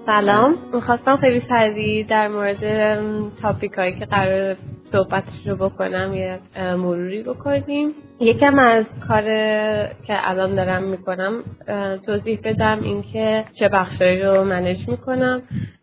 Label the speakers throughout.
Speaker 1: سلام، میخواستم خیلی سریع در مورد تاپیک هایی که قرار صحبتش رو بکنم یه مروری بکنیم. یکم از کار که الان دارم میکنم توضیح بدم، این که چه بخشایی رو منیج میکنم.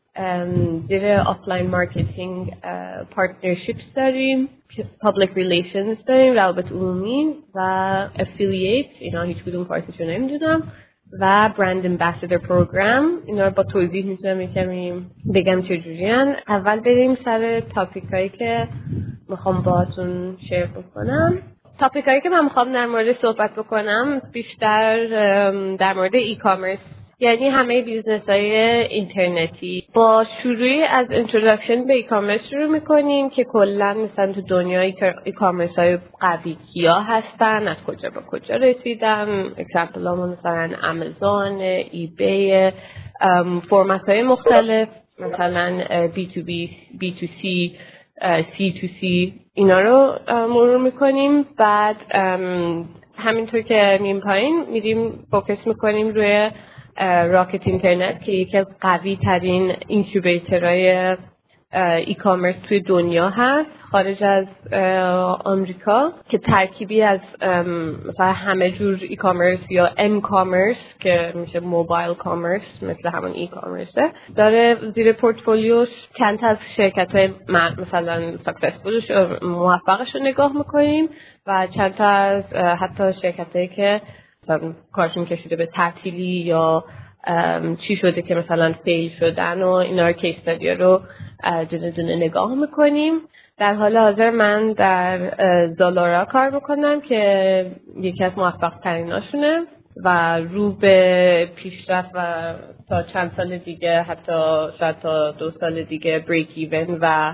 Speaker 1: زیر آفلاین مارکتینگ پارتنرشیپس داریم، پابلیک ریلیشنز داریم، روابط عمومی و افیلییت، اینا هیچ کدوم پارتیشو نمیدونم، و برند امبسادور پروگرام. اینا رو با توضیح میتونم کمی بگم چجوریان. اول بریم سر تاپیک هایی که میخوام باهاتون شیر بکنم. تاپیک هایی که من میخوام در مورد صحبت بکنم بیشتر در مورد ای کامرس، یعنی همه بیزنس های اینترنتی. با شروعی از اینترودکشن به ای کامرس شروع میکنیم که کلا مثلا تو دنیای ای کامرس های قوی کیا هستن، از کجا به کجا رسیدن. اگزمپل ها مثلا آمازون، ای بی، فرمت های مختلف، مثلا B2B، B2C، C2C، اینا رو مرور میکنیم. بعد همینطور که میریم پایین میریم فوکس میکنیم روی راکت اینترنت که یکی از قوی ترین اینکیوبیترهای ای کامرس توی دنیا هست خارج از آمریکا، که ترکیبی از مثلا همه جور ای کامرس یا ام کامرس که میشه موبایل کامرس مثل همون ای کامرسه داره. زیر پورتفولیوش چند تا از شرکت‌های مثلا ساکسسفولش موفقش رو نگاه میکنیم و چند تا از حتی شرکت‌هایی که کارشون کشیده به تعطیلی یا چی شده که مثلا فیل شدن و اینا رو کیس استادی رو دونه دونه نگاه میکنیم. در حال حاضر من در زالورا کار میکنم که یکی از موفق تریناشونه و رو به پیشرفت و تا چند سال دیگه، حتی شاید تا 2 سال دیگه بریک ایون و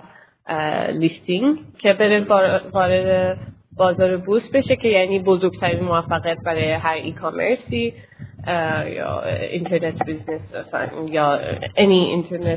Speaker 1: لیستینگ که بره وارد بازار بورس بشه، که یعنی بزرگترین موفقیت برای هر ای کامرسی یا اینترنت بیزنس یا any اینترنت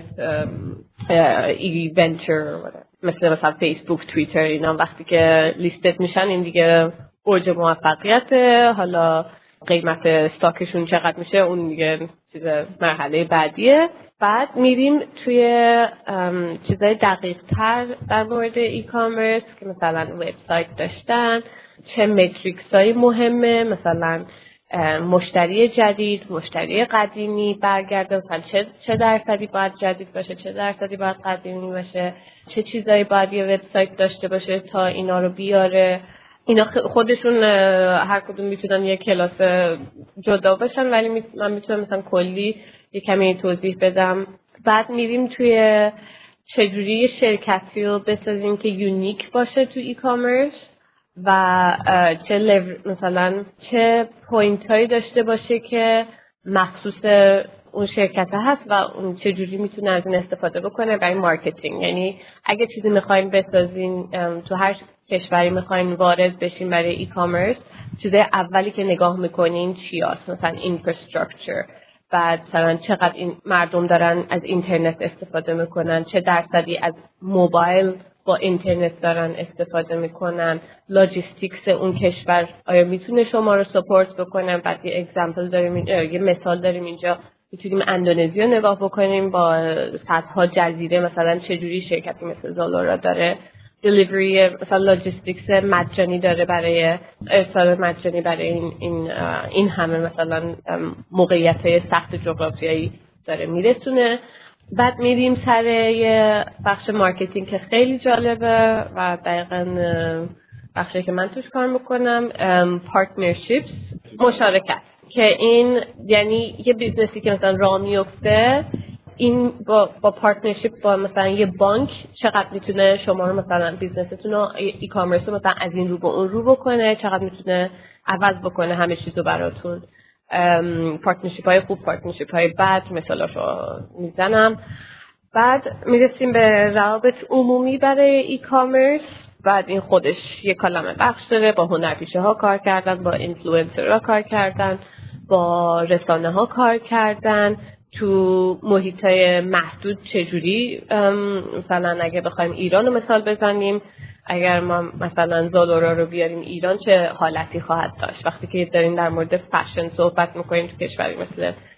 Speaker 1: ای ونچر، مثلا فیسبوک، توییتر. اینا وقتی که لیستد میشن این دیگه اوج موفقیت. حالا قیمت استاکشون چقدر میشه اون دیگه چیز مرحله بعدیه. بعد میریم توی چیزای دقیق تر در مورد ای کامرس که مثلا وبسایت داشتن، چه متریکس هایی مهمه، مثلا مشتری جدید، مشتری قدیمی برگرده، مثلا چه درصدی باید جدید باشه، چه درصدی باید قدیمی باشه، چه چیزایی باید یه وبسایت داشته باشه تا اینا رو بیاره. اینا خودشون هر کدوم میتونن یه کلاس جدا باشن، ولی من میتونم مثلا کلی یه کمی توضیح بدم. بعد میریم توی چجوری شرکتی رو بسازیم که یونیک باشه تو ای کامرس و مثلا چه پوینت هایی داشته باشه که مخصوص اون شرکت هست و اون چجوری میتونه از این استفاده بکنه برای مارکتینگ. یعنی اگه چیزی میخواین بسازین تو هر کشوری میخواین وارد بشین برای ای کامرس، چیز اولی که نگاه میکنین چی هست؟ مثلا اینفراستراکچر، بعد مثلا چقدر این مردم دارن از اینترنت استفاده میکنن، چه درصدی از موبایل با اینترنت دارن استفاده میکنن، لاجستیکس اون کشور آیا میتونه شما رو سپورت بکنن. بعد یه اگزمپل داریم یه مثال داریم اینجا، میتونیم اندونزی رو نگاه بکنیم با صدها جزیره، مثلا چجوری شرکتی مثل زالورا داره دلیوری مثلا لاجستیکس مجانی داره برای ارسال مجانی برای این همه مثلا موقعیت سخت جغرافیایی داره میرسونه. بعد میریم سر یه بخش مارکتینگ که خیلی جالبه و دقیقاً بخشی که من توش کار میکنم، پارتنرشیپس، مشارکت، که این یعنی یه بیزنسی که مثلا راه میفته، این با پارتنرشیپ با مثلا یه بانک چقدر میتونه شما رو مثلا بیزنستون رو ای کامرس رو مثلا از این رو به اون رو بکنه، چقدر میتونه عوض بکنه همه چیزو براتون. پارتنرشیپ های خوب، پارتنرشیپ های بد، مثالاشو میزنم. بعد میرسیم به روابط عمومی برای ای کامرس. بعد این خودش یه کلمه بخش داره، با هنرپیشه ها کار کردن، با اینفلوئنسر ها کار کردن، با رسانه ها کار کردن، تو محیطای محدود چجوری. مثلا اگه بخوایم ایران رو مثال بزنیم، اگر ما مثلا زالورا رو بیاریم ایران چه حالتی خواهد داشت وقتی که داریم در مورد فشن صحبت میکنیم تو کشوری مثل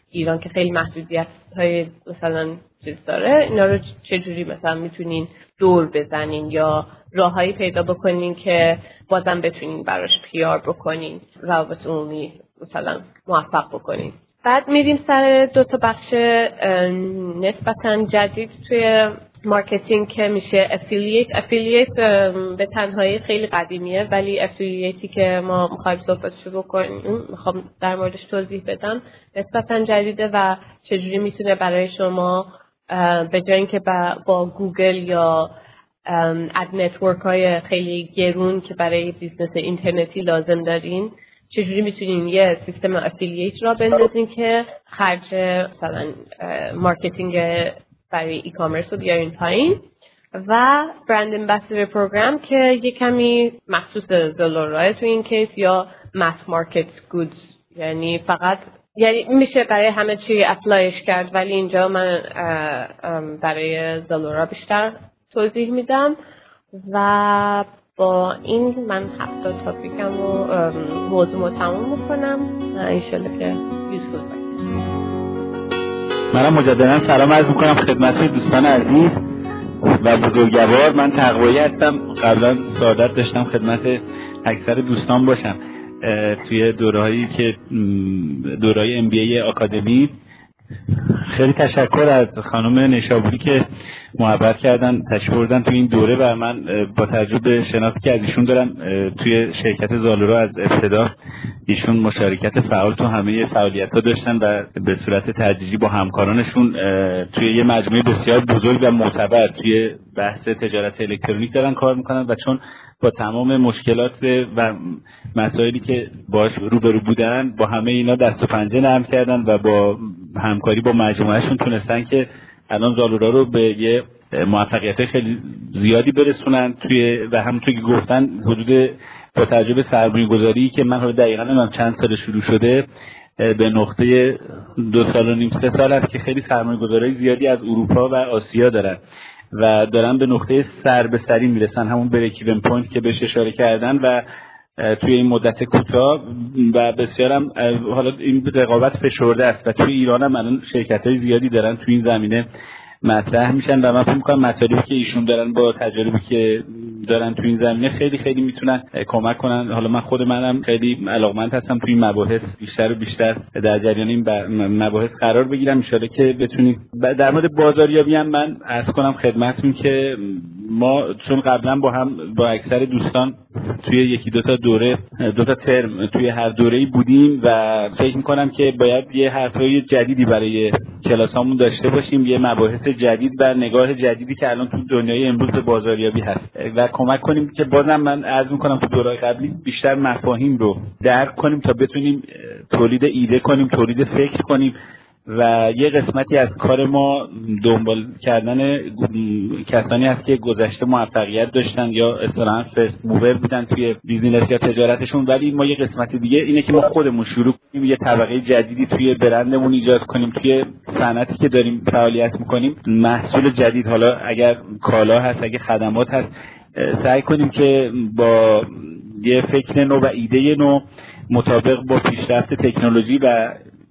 Speaker 1: ایران که خیلی محدودیت‌های مثلا چیز داره، اینا رو چجوری مثلا میتونین دور بزنین یا راههایی پیدا بکنین که بازم بتونین براش PR بکنین، روابط عمومی مثلا موفق بکنین. بعد میریم سر 2 تا بخش نسبتاً جدید توی مارکتینگ که میشه افیلیت به تنهایی خیلی قدیمیه، ولی افیلیتی که ما میخوایم صحبتشو بکنیم، میخوام در موردش توضیح بدم، نسبتاً جدیده و چجوری میتونه برای شما به جای اینکه با گوگل یا اد نتورک های خیلی گرون که برای بیزنس اینترنتی لازم دارین، چجوری میتونین یه سیستم افیلیت را بندازین که خرج مثلا مارکتینگ برای ای کامرس رو بیارین پایین، و برند امبسادور پروگرام که یه کمی مخصوص زالورا تو این کیس یا ماس مارکت گودز، یعنی فقط میشه برای همه چی اپلایش کرد، ولی اینجا من برای زالورا بیشتر توضیح میدم. و با این من 7 تاپیکم رو موضوع تموم میکنم، انشالله که یوزفول باشه.
Speaker 2: منم مجددا سلام عرض میکنم خدمت دوستان عزیز و بزرگوار. من تقوایی هستم. قبلا سعادت داشتم خدمت اکثر دوستان باشم توی دورهایی که دورهای MBA آکادمی. خیلی تشکر از خانم نیشابوری که محبت کردن تشریف بردن توی این دوره و من با توجه به شناختی که از ایشون دارم توی شرکت زالورا از ابتدا ایشون مشارکت فعال تو همه فعالیت‌ها داشتن و به صورت تدریجی با همکارانشون توی یه مجموعه بسیار بزرگ و معتبر توی بحث تجارت الکترونیک دارن کار میکنن و چون با تمام مشکلات و مسائلی که باش روبرو بودن با همه اینا دست و پنجه نرم کردن و با همکاری با مجموعهشون تونستن که الان زالورا رو به یه موفقیت خیلی زیادی برسونن توی و همونطور که گفتن حدود با توجه به سرمایه‌گذاری که من دقیقاً نمیدونم چند سال شروع شده به نقطه 2 سال و نیم 3 سال است که خیلی سرمایه‌گذاری زیادی از اروپا و آسیا دارن و دارن به نقطه سر به سری میرسن، همون بریک ایون پوینت که بهش اشاره کردن و توی این مدت کوتاه و بسیارم حالا این رقابت فشرده است و توی ایران هم الان شرکت‌های زیادی دارن توی این زمینه مطرح میشن و من فکر می‌کنم مطالبی که ایشون دارن با تجربه‌ای که دارن توی این زمینه خیلی خیلی میتونن کمک کنن. حالا من خود منم خیلی علاقمند هستم توی این مباحث بیشتر و بیشتر در جریان این مباحث قرار بگیرم، ان شاءالله که بتونید. در مورد بازاریابی هم من عرض کنم خدمتتون که ما چون قبلا با اکثر دوستان توی 1-2 تا دوره 2 تا ترم توی هر دوره‌ای بودیم و فکر می‌کنم که باید یه حرفای جدیدی برای کلاسامون داشته باشیم، یه مباحث جدید و نگاه جدیدی که الان تو دنیای امروز به بازاریابی هست و کمک کنیم که بازم من عرض می‌کنم تو دوره‌های قبلی بیشتر مفاهیم رو درک کنیم تا بتونیم تولید ایده کنیم، تولید فکر کنیم و یه قسمتی از کار ما دنبال کردن کسانی هست که گذشته موفقیت داشتن یا اصطلاحاً فرست موور بودن توی بیزینس یا تجارتشون، ولی ما یه قسمت دیگه اینه که ما خودمون شروع کنیم یه طبقه جدیدی توی برندمون ایجاد کنیم، توی صنعتی که داریم فعالیت میکنیم محصول جدید، حالا اگر کالا هست اگر خدمات هست، سعی کنیم که با یه فکر نو و ایده نو مطابق با پیشرفت تکنولوژی و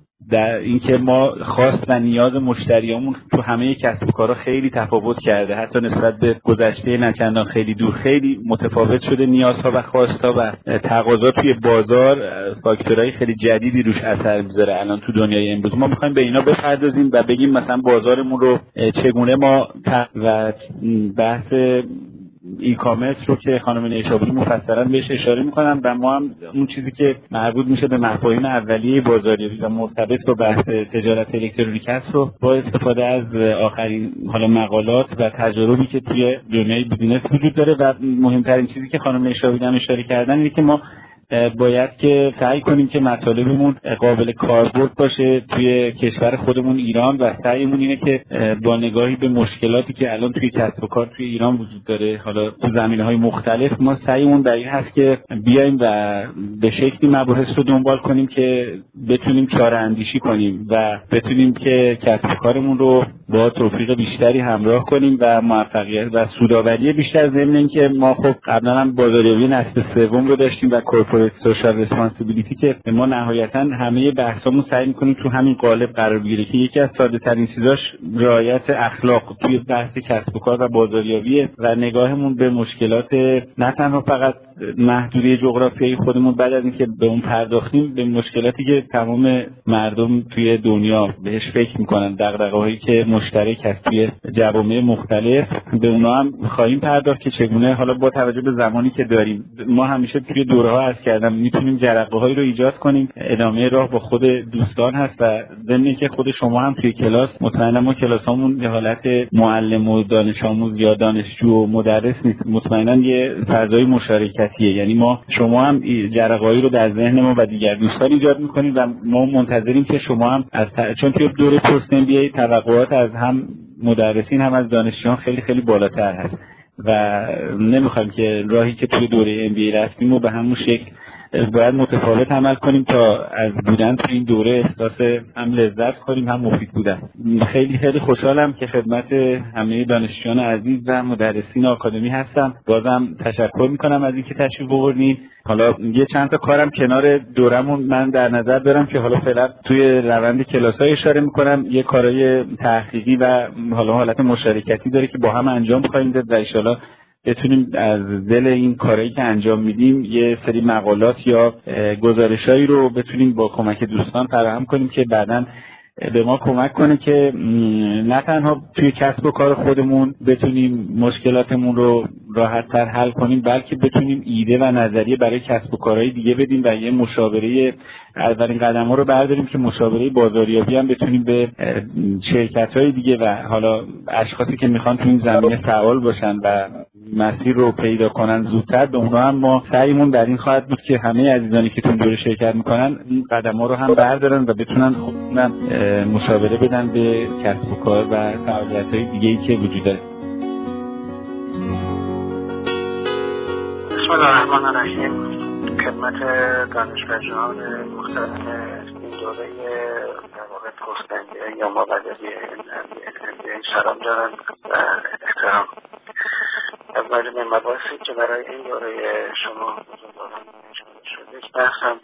Speaker 2: در اینکه ما خواست و نیاز مشتریامون تو همه کسب و کارها خیلی تفاوت کرده، حتی نسبت به گذشته نچندان خیلی دور خیلی متفاوت شده نیازها و خواستها و تقاضا توی بازار، فاکتورهای خیلی جدیدی روش اثر میذاره الان تو دنیای امروز. ما میخوایم به اینا بپردازیم و بگیم مثلا بازارمون رو چگونه ما و بحث ای کامرس رو که خانم نیشابوری مفصلا بهش اشاره میکنن و ما هم اون چیزی که مربوط میشه به مفاهیم اولیه بازاریابی و مرتبط با بحث تجارت الکترونیک است رو با استفاده از آخرین حالا مقالات و تجاربی که توی دنیای بیزینس وجود داره و مهمترین چیزی که خانم نیشابوری هم اشاره کردن اینه که ما باید که سعی کنیم که مطالبمون قابل کاربرد باشه توی کشور خودمون ایران و سعیمون اینه که با نگاهی به مشکلاتی که الان توی کسب و کار توی ایران وجود داره، حالا تو زمینه‌های مختلف، ما سعیمون در این هست که بیایم و به شکلی مباحث رو دنبال کنیم که بتونیم چاره اندیشی کنیم و بتونیم که کسب و کارمون رو با توفیق بیشتری همراه کنیم و موفقیت و سودآوری بیشتر. ضمن اینکه ما خب قبلا هم بازاریابی نسل سوم رو داشتیم و کورپوریت کورپوریت سوشال ریسپانسیبیلیتی که ما نهایتا همه بحثامون سعی می‌کنیم تو همین قالب قرار بگیره که یکی از ساده‌ترین چیزاش رعایت اخلاق توی بحث کسب و کار و بازاریابی و نگاهمون به مشکلات نه تنها فقط محدودی جغرافیایی خودمون، بعد از اینکه به اون پرداختیم به مشکلاتی که تمام مردم توی دنیا بهش فکر میکنن، دغدغه‌هایی که مشترک هست توی جوامع مختلف، به اونها هم خواهیم پرداخت که چگونه حالا با توجه به زمانی که داریم ما همیشه توی دوره‌ها عرض کردم میتونیم جرقه‌هایی رو ایجاد کنیم. ادامه راه با خود دوستان هست و ضمن که خود شما هم توی کلاس مطمئنا ما کلاسامون به حالت معلم و دانش آموز یا دانشجو و مدرس نیست، مطمئنا یه فضای مشارکتیه. یعنی ما شما هم جرقه‌ای رو در ذهن ما و دیگر دوستان ایجاد می‌کنید و ما منتظریم که شما هم چون توی دوره پست ام بی ای توقعات از هم مدرسین هم از دانشجویان خیلی خیلی بالاتر هست و نمی‌خوایم که راهی که توی دوره ام بی ای رفتیم و به همون شکل باید متفاوت عمل کنیم تا از بودن تو این دوره احساس هم لذت کنیم هم مفید بودن. خیلی خیلی خوشحالم که خدمت همه دانشجویان عزیز و مدرسین آکادمی هستم. بازم تشکر میکنم از اینکه تشریف آوردین. حالا یه چند تا کارم کنار دورمون من در نظر دارم که حالا فعلا توی روند کلاس‌های اشاره میکنم. یه کارهای تحقیقی و حالا حالت مشارکتی داره که با هم انجام بخوایم داد و ان شاءالله بتونیم از دل این کارهایی که انجام میدیم یه سری مقالات یا گزارشایی رو بتونیم با کمک دوستان فراهم کنیم که بعداً به ما کمک کنه که نه تنها توی کسب و کار خودمون بتونیم مشکلاتمون رو راحت‌تر حل کنیم، بلکه بتونیم ایده و نظریه برای کسب و کارهای دیگه بدیم و یه مشاوره اولین قدم‌ها رو برداریم که مشاوره بازاریابی هم بتونیم به شرکت‌های دیگه و حالا اشخاصی که میخوان تو این زمینه فعال باشن و مسیر رو پیدا کنن زودتر، به اونها هم ما سعیمون در این خواهد بود که همه عزیزانی که تو این دوره شرکت میکنن این قدم‌ها رو هم بردارن و بتونن خودشون مشاوره بدن به کسب و کار و فعالیت‌های دیگه‌ای که وجود داره.
Speaker 3: بسم الله الرحمن الرحیم. خدمت دانشپژوهان مختلف این دوره در واقع پست ام بی ای یا مابعدی ام بی ای سلام دارم و احترام. اولین مباحثی که برای این دوره شما بزرگواران شده بحثم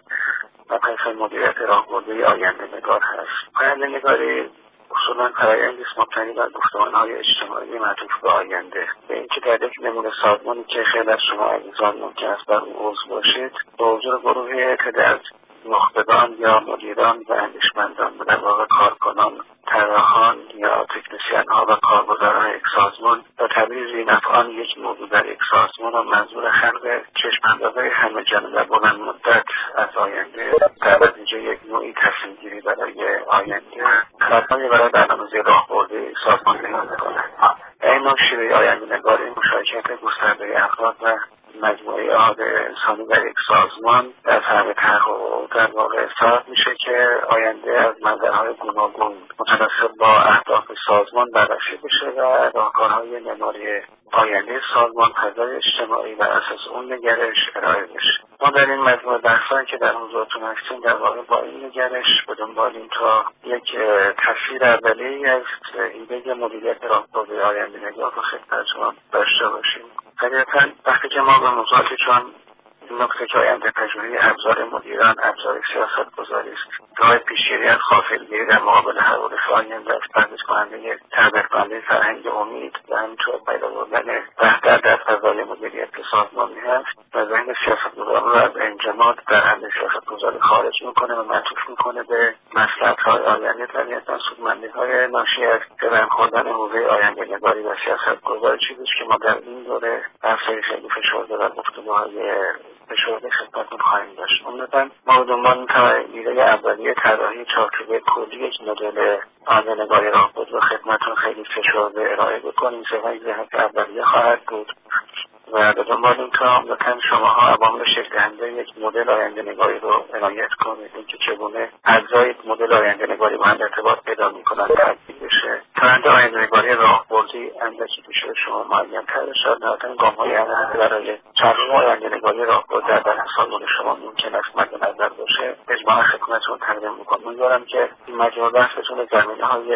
Speaker 3: مبحث مدیریت راهبردی آینده نگار هست. آینده نگاری اصولاً فرآیندی است مبتنی بر گفتمان‌های اجتماعی معطوف به آینده، به اینکه در یک نمونه سازمانی که خیلی از شما عزیزان ممکن است بر او عضو باشید، با حضور گروهی تعداد نخبگان یا مدیران و اندیشمندان و در واقع کارکنان، طراحان یا تکنسین ها و کارگزاران یک سازمان و تبریز نفعان یک موضوع در یک سازمان و منظور خلق چشم‌اندازهای همه جانبه و بلند مدت از آینده در نتیجه یک نوعی تصمیم گیری برای آینده کارهای برای برنامه‌ریزی راهبردی سازمان پیدا می‌کند. این نوع شیوه آینده نگاری مشارکت گسترده افراد و مجموعه آب انسانی در یک سازمان در فهم تحقق در واقع صورت میشه که آینده از منظرهای گوناگون متناسب با اهداف سازمان بررسی بشه و راهکارهای معماری آینده سازمان فضای اجتماعی و اساس اون نگرش ارائه بشه. ما در این مجموعه بحثایی که در حضورتون هستیم در واقع با این نگرش به دنبالیم تا یک تصویر اولیه‌ای از ایده مدیریت راهبردی آینده نگار رو خدمت شما داشته باشیم. طبیعتاً وقتی که ما به موضوعاتی چون این نکته که آینده پژوهی ابزار مدیران، ابزار سیاست‌گذاری است، راه پیشگیری از غافلگیری در مقابل حوادث آینده است، برداشت کننده تغییر کننده فرهنگ امید و همینطور پیدا بردن وحدت در فضای مدیریت سازمانی هست و ذهن سیاست‌گذاران را از انجماد در حل سیاست‌گذاری خارج میکنه و معطوف میکنه به مصلحت‌های آینده. طبیعتاً سودمندی‌های ناشی از به خوردن حوزه آینده نگاری و سیاست‌گذاری چیزی که ما در این دوره بحث‌های خیلی فشرده و گفتگوهای فشرده خدمتتون خواهیم داشت. عمدتاً ما به دنبال ایده اولیه طراحی چارچوب کلی یک مدل آینده نگاری راهبردی رو خدمتتون خیلی فشرده ارائه بکنیم. سوای جهت اولیه خواهد بود و به دنبال این که عمدتاً شماها عوامل شکل‌دهنده یک مدل آینده نگاری رو عنایت کنید، اینکه چگونه اجزای یک مدل آینده نگاری با هم ارتباط پیدا می‌کنند ترتیب بشه. تا آینده نگاری راهبردی اندکی پیش شما معین‌تر بشه. نهایتاً گام‌های اول برای تحقیق آینده نگاری راهبردی در سازمان شما ممکن است مد نظر باشه. اجماع خدمتتون تقدیم می‌کنم. امیدوارم که این مجموعه بحث بتونه زمینه‌های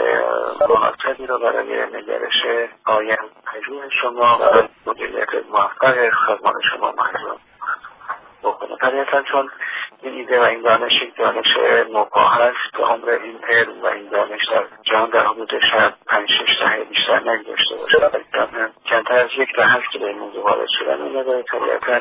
Speaker 3: مناسبی رو برای نگرش آینده پژوه شما و مدیریت موفق سازمان شما محضور. بکنه. طبیعتا چون این ایده و این دانش یک دانش نوپا هست که عمر این علم و این دانش در جهان در حدود شاید 5-6 دهه بیشتر نگذاشته باشه. کمتر از یک دهه هست که به این موضوع وارد شدن. این داره طبیعتا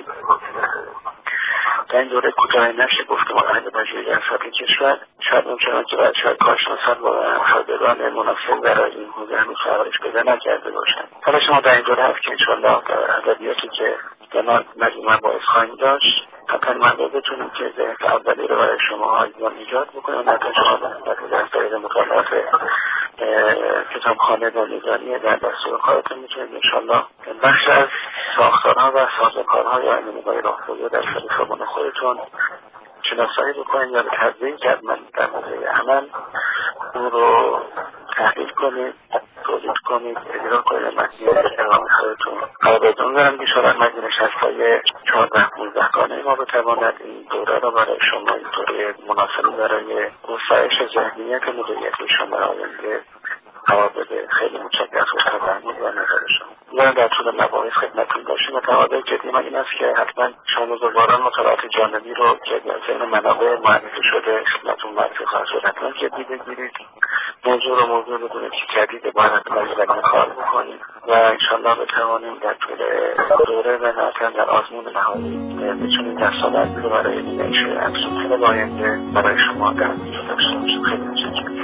Speaker 3: در این دوره کوتاه نشه گفتمان اهل پژوهش در سطح کشور شاید اونچنان که باید شاید کارشناسان با افرادگان مناسب برای این حوزه هنوز پرورش پیدا نکرده باشند. حالا شما در این دوره هست که انشاءالله در ادبیاتی که در مجموعه باعث خواهیم داشت حتی من بتونیم که ذهن اولی رو برای شما عزیزان ایجاد بکنیم و حتی شما در طریق مطالعات کتابخانه و نگاری در دستور کارتون میتونید انشاءالله بخش از ساختارها و سازوکارهای علم نگاری راهپویی در خیابان خودتون شناسایی بکنید یا به تدریج جدول در موضوع عمل اون رو تحلیل کنید، تولید کنید، اجرا کنید مجموعه اقامه خودتون. بدون دارم که شاید مجموعه نشست‌های 14-15 گانه ما بتواند این دوره را برای شما این دوره مناسبی برای گسترش ذهنیت مدیریتی شما آینده قرار بده. خیلی متشکرم از تفاهم و نظر شما. من در طول مباحث خدمتتون باشیم و تعهد جدی من این است که حتما شما بزرگواران مطالعات جانبی رو که در ذهن منابع معرفی شده خدمتتون معرفی خواهد شد. حتما جدی بگیرید، موضوع بدونید که جدید باید حتما کار بکنید و انشاءالله بتوانیم در طول دوره و نهایتاً در آزمون نهایی بتونید دستاوردی رو برای نمایش افزونتر آینده برای شما در داشته باشیم. خیلی متشکرم.